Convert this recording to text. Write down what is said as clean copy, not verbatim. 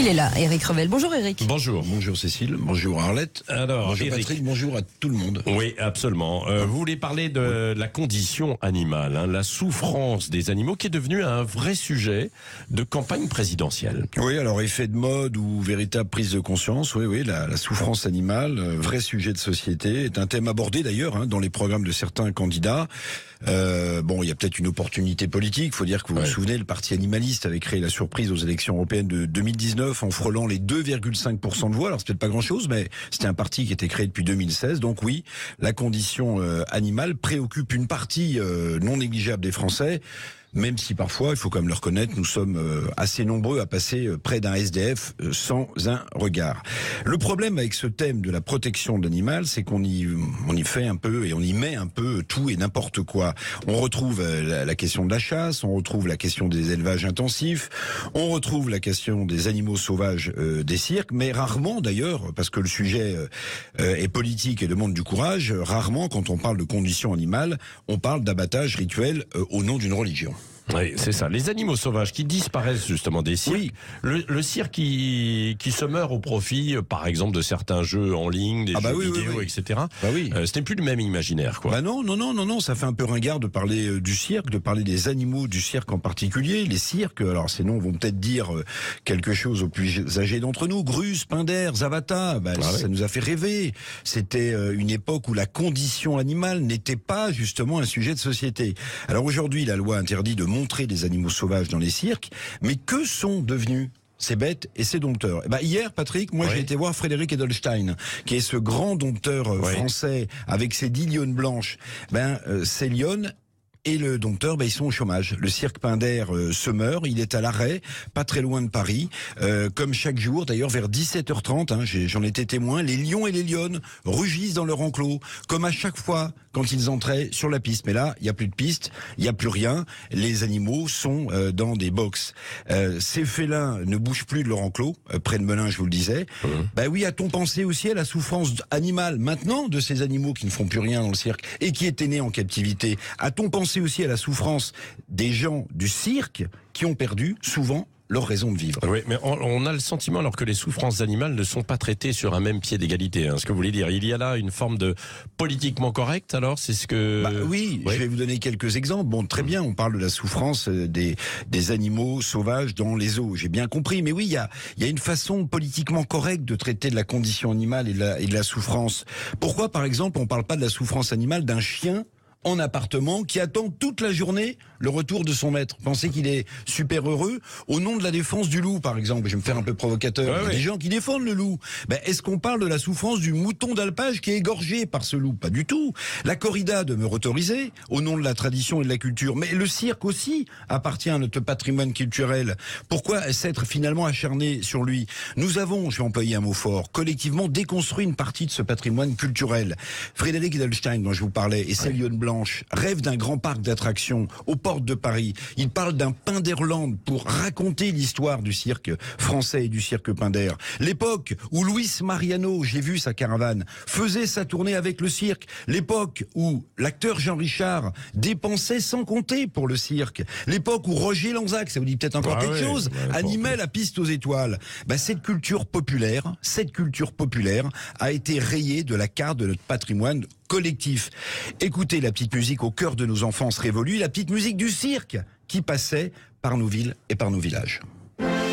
Il est là, Éric Revel. Bonjour Éric. Bonjour. Bonjour Cécile, bonjour Arlette, Alors, bonjour Éric. Patrick, bonjour à tout le monde. Oui, absolument. Vous voulez parler de la condition animale, la souffrance des animaux qui est devenue un vrai sujet de campagne présidentielle. Oui, alors effet de mode ou véritable prise de conscience, oui, la souffrance animale, vrai sujet de société, est un thème abordé d'ailleurs dans les programmes de certains candidats. Il y a peut-être une opportunité politique. Il faut dire que vous vous souvenez, le parti animaliste avait créé la surprise aux élections européennes de 2019 en frôlant les 2,5% de voix. Alors c'est peut-être pas grand-chose, mais c'était un parti qui était créé depuis 2016. Donc oui, la condition animale préoccupe une partie non négligeable des Français. Même si parfois, il faut quand même le reconnaître, nous sommes assez nombreux à passer près d'un SDF sans un regard. Le problème avec ce thème de la protection de l'animal, c'est qu'on y fait un peu et on y met un peu tout et n'importe quoi. On retrouve la question de la chasse, on retrouve la question des élevages intensifs, on retrouve la question des animaux sauvages des cirques, mais rarement d'ailleurs, parce que le sujet est politique et demande du courage, rarement quand on parle de conditions animales, on parle d'abattage rituel au nom d'une religion. Oui, c'est ça. Les animaux sauvages qui disparaissent justement des cirques. Oui. Le cirque qui se meurt au profit, par exemple, de certains jeux en ligne, des jeux vidéo, etc. Bah oui. Ce n'est plus le même imaginaire, quoi. Bah non. Ça fait un peu ringard de parler du cirque, de parler des animaux du cirque en particulier. Les cirques, alors ces noms vont peut-être dire quelque chose aux plus âgés d'entre nous. Grus, Pinder, Zavata, ça nous a fait rêver. C'était une époque où la condition animale n'était pas justement un sujet de société. Alors aujourd'hui, la loi interdit de montrer des animaux sauvages dans les cirques, mais que sont devenus ces bêtes et ces dompteurs? Hier, Patrick, j'ai été voir Frédéric Edelstein, qui est ce grand dompteur français avec ses 10 lionnes blanches. Ces lionnes et le dompteur, ils sont au chômage. Le cirque Pinder se meurt, il est à l'arrêt, pas très loin de Paris. Comme chaque jour, d'ailleurs, vers 17h30, j'en étais témoin, les lions et les lionnes rugissent dans leur enclos, comme à chaque fois quand ils entraient sur la piste. Mais là, il n'y a plus de piste, il n'y a plus rien. Les animaux sont dans des box. Ces félins ne bougent plus de leur enclos, près de Melun, je vous le disais. A-t-on pensé aussi à la souffrance animale maintenant de ces animaux qui ne font plus rien dans le cirque et qui étaient nés en captivité? A-t-on pensé aussi à la souffrance des gens du cirque qui ont perdu souvent leur raison de vivre? Oui, mais on a le sentiment alors que les souffrances animales ne sont pas traitées sur un même pied d'égalité. Ce que vous voulez dire, il y a là une forme de politiquement correct, alors c'est ce que... Je vais vous donner quelques exemples. Très bien, on parle de la souffrance des animaux sauvages dans les zoos, j'ai bien compris. Mais oui, il y a une façon politiquement correcte de traiter de la condition animale et de la souffrance. Pourquoi, par exemple, on parle pas de la souffrance animale d'un chien en appartement qui attend toute la journée le retour de son maître? Pensez qu'il est super heureux au nom de la défense du loup, par exemple. Je vais me faire un peu provocateur. Il y a des gens qui défendent le loup. Est-ce qu'on parle de la souffrance du mouton d'alpage qui est égorgé par ce loup? Pas du tout. La corrida demeure autorisée au nom de la tradition et de la culture. Mais le cirque aussi appartient à notre patrimoine culturel. Pourquoi s'être finalement acharné sur lui? Nous avons, je vais employer un mot fort, collectivement déconstruit une partie de ce patrimoine culturel. Frédéric Edelstein, dont je vous parlais, et ses lionnes blanches rêve d'un grand parc d'attractions aux portes de Paris. Il parle d'un Pinderland pour raconter l'histoire du cirque français et du cirque Pinder. L'époque où Luis Mariano, j'ai vu sa caravane, faisait sa tournée avec le cirque. L'époque où l'acteur Jean Richard dépensait sans compter pour le cirque. L'époque où Roger Lanzac, ça vous dit peut-être encore quelque chose, animait la piste aux étoiles. Cette culture populaire a été rayée de la carte de notre patrimoine collectif. Écoutez la petite musique au cœur de nos enfances révolues, la petite musique du cirque qui passait par nos villes et par nos villages.